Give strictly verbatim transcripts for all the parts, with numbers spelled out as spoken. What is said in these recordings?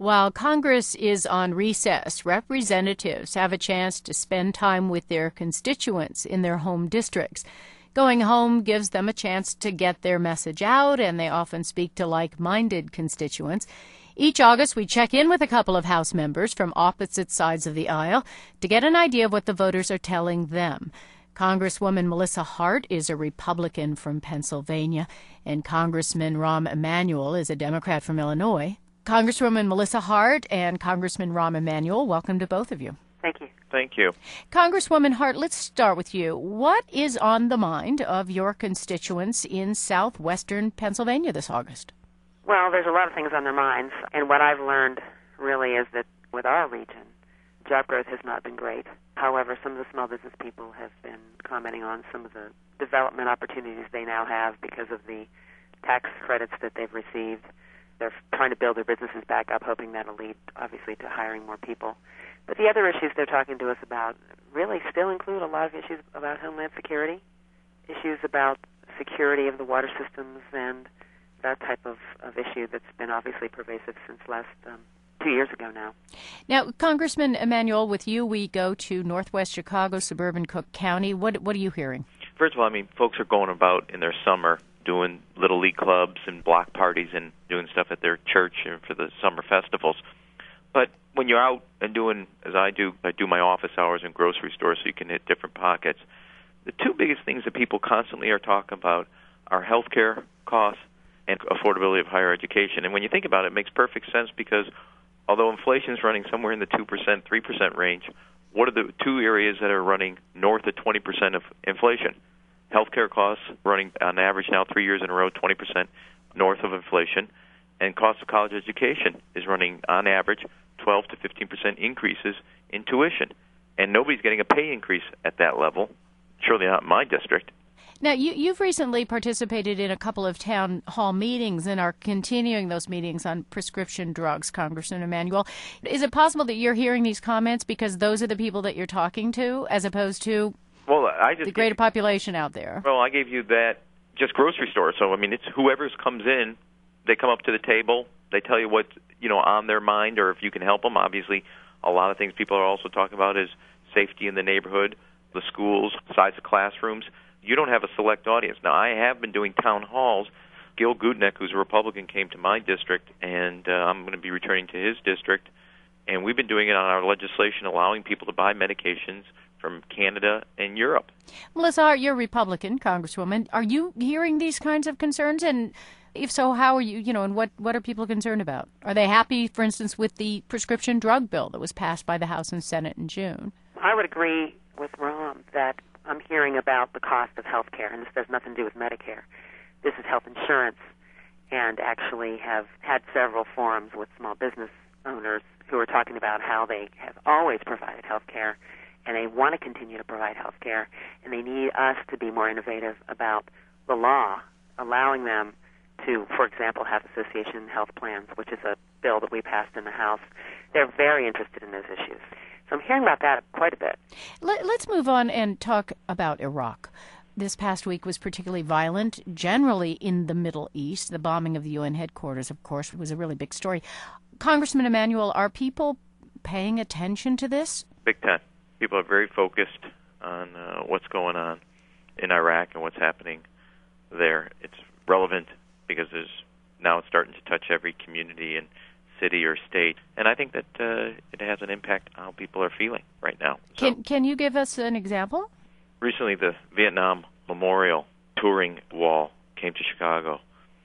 While Congress is on recess, representatives have a chance to spend time with their constituents in their home districts. Going home gives them a chance to get their message out, and they often speak to like-minded constituents. Each August, we check in with a couple of House members from opposite sides of the aisle to get an idea of what the voters are telling them. Congresswoman Melissa Hart is a Republican from Pennsylvania, and Congressman Rahm Emanuel is a Democrat from Illinois. Congresswoman Melissa Hart and Congressman Rahm Emanuel, welcome to both of you. Thank you. Thank you. Congresswoman Hart, let's start with you. What is on the mind of your constituents in southwestern Pennsylvania this August? Well, there's a lot of things on their minds, and what I've learned really is that with our region, job growth has not been great. However, some of the small business people have been commenting on some of the development opportunities they now have because of the tax credits that they've received. They're trying to build their businesses back up, hoping that'll lead, obviously, to hiring more people. But the other issues they're talking to us about really still include a lot of issues about homeland security, issues about security of the water systems, and that type of, of issue that's been obviously pervasive since last um, two years ago now. Now, Congressman Emanuel, with you, we go to northwest Chicago, suburban Cook County. What what are you hearing? First of all, I mean, folks are going about in their summer doing little league clubs and block parties and doing stuff at their church for the summer festivals. But when you're out and doing, as I do, I do my office hours in grocery stores so you can hit different pockets. The two biggest things that people constantly are talking about are health care costs and affordability of higher education. And when you think about it, it makes perfect sense because although inflation is running somewhere in the two percent, three percent range, what are the two areas that are running north of twenty percent of inflation? Healthcare costs running on average now three years in a row, twenty percent north of inflation, and cost of college education is running on average twelve to fifteen percent increases in tuition. And nobody's getting a pay increase at that level, surely not in my district. Now, you, you've recently participated in a couple of town hall meetings and are continuing those meetings on prescription drugs, Congressman Emanuel. Is it possible that you're hearing these comments because those are the people that you're talking to as opposed to well, I just the greater gave, population out there? Well, I gave you that just grocery store. So, I mean, it's whoever comes in, they come up to the table, they tell you what's, you know, on their mind or if you can help them. Obviously, a lot of things people are also talking about is safety in the neighborhood, the schools, size of classrooms. You don't have a select audience. Now, I have been doing town halls. Gil Gudnick, who's a Republican, came to my district, and uh, I'm going to be returning to his district. And we've been doing it on our legislation, allowing people to buy medications from Canada and Europe. Melissa Hart, you're a Republican, Congresswoman. Are you hearing these kinds of concerns? And if so, how are you, you know, and what, what are people concerned about? Are they happy, for instance, with the prescription drug bill that was passed by the House and Senate in June? I would agree with Rahm that I'm hearing about the cost of health care, and this has nothing to do with Medicare. This is health insurance, and actually have had several forums with small business owners who are talking about how they have always provided health care, and they want to continue to provide health care, and they need us to be more innovative about the law, allowing them to, for example, have association health plans, which is a bill that we passed in the House. They're very interested in those issues. So I'm hearing about that quite a bit. Let, let's move on and talk about Iraq. This past week was particularly violent, generally in the Middle East. The bombing of the U N headquarters, of course, was a really big story. Congressman Emanuel, are people paying attention to this? Big time. People are very focused on uh, what's going on in Iraq and what's happening there. It's relevant because there's now it's starting to touch every community and city or state, and I think that uh, it has an impact on how people are feeling right now. So, can can you give us an example? Recently, the Vietnam Memorial touring wall came to Chicago,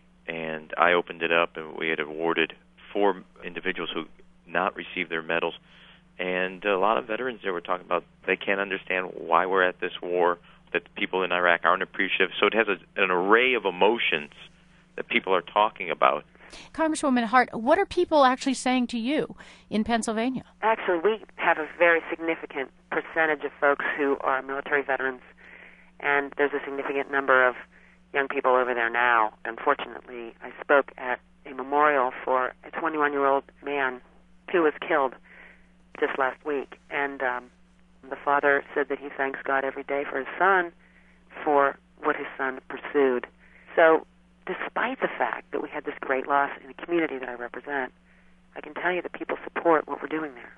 and I opened it up, and we had awarded four individuals who not received their medals, and a lot of veterans there were talking about they can't understand why we're at this war, that the people in Iraq aren't appreciative. So it has a, an array of emotions that people are talking about. Congresswoman Hart, what are people actually saying to you in Pennsylvania? Actually, we have a very significant percentage of folks who are military veterans, and there's a significant number of young people over there now. Unfortunately, I spoke at a memorial for a twenty-one-year-old man who was killed just last week, and um, the father said that he thanks God every day for his son for what his son pursued. So despite the fact that we had this great loss in the community that I represent, I can tell you that people support what we're doing there.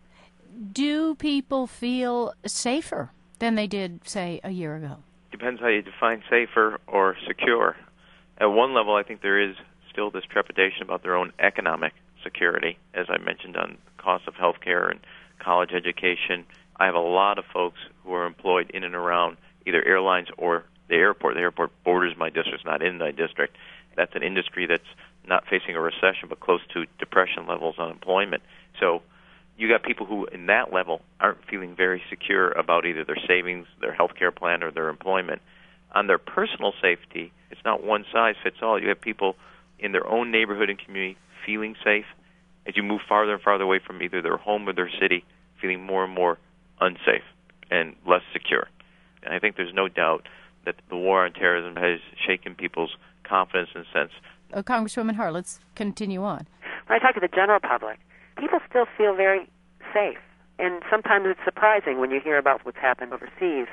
Do people feel safer than they did, say, a year ago? Depends how you define safer or secure. At one level, I think there is still this trepidation about their own economic security, as I mentioned, on the cost of health care and college education. I have a lot of folks who are employed in and around either airlines or the airport. The airport borders my district, it's not in my district. That's an industry that's not facing a recession but close to depression levels on employment. So you got people who, in that level, aren't feeling very secure about either their savings, their health care plan, or their employment. On their personal safety, it's not one size fits all. You have people in their own neighborhood and community feeling safe. As you move farther and farther away from either their home or their city, feeling more and more unsafe and less secure. And I think there's no doubt that the war on terrorism has shaken people's confidence and sense. Uh, Congresswoman Hart, let's continue on. When I talk to the general public, people still feel very safe. And sometimes it's surprising when you hear about what's happened overseas.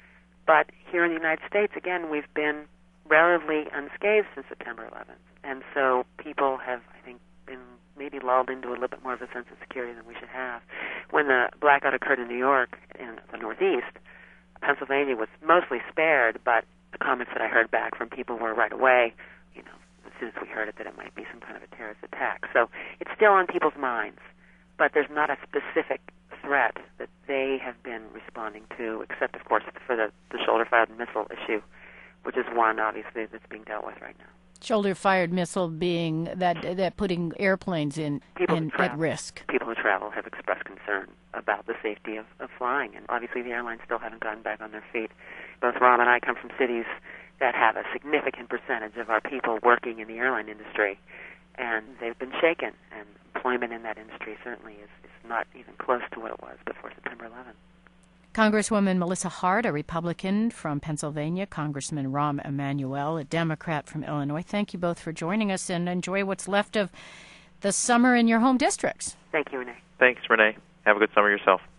But here in the United States, again, we've been relatively unscathed since September eleventh. And so people have, I think, been maybe lulled into a little bit more of a sense of security than we should have. When the blackout occurred in New York, in the Northeast, Pennsylvania was mostly spared, but the comments that I heard back from people were right away, you know, as soon as we heard it, that it might be some kind of a terrorist attack. So it's still on people's minds, but there's not a specific threat that they have been responding to, except, of course, for the, the shoulder-fired missile issue, which is one, obviously, that's being dealt with right now. Shoulder-fired missile being that that putting airplanes in, in at risk. People who travel have expressed concern about the safety of, of flying, and obviously the airlines still haven't gotten back on their feet. Both Rob and I come from cities that have a significant percentage of our people working in the airline industry, and they've been shaken, and employment in that industry certainly is, is not even close to what it was before September eleventh. Congresswoman Melissa Hart, a Republican from Pennsylvania, Congressman Rahm Emanuel, a Democrat from Illinois. Thank you both for joining us, and enjoy what's left of the summer in your home districts. Thank you, Renee. Thanks, Renee. Have a good summer yourself.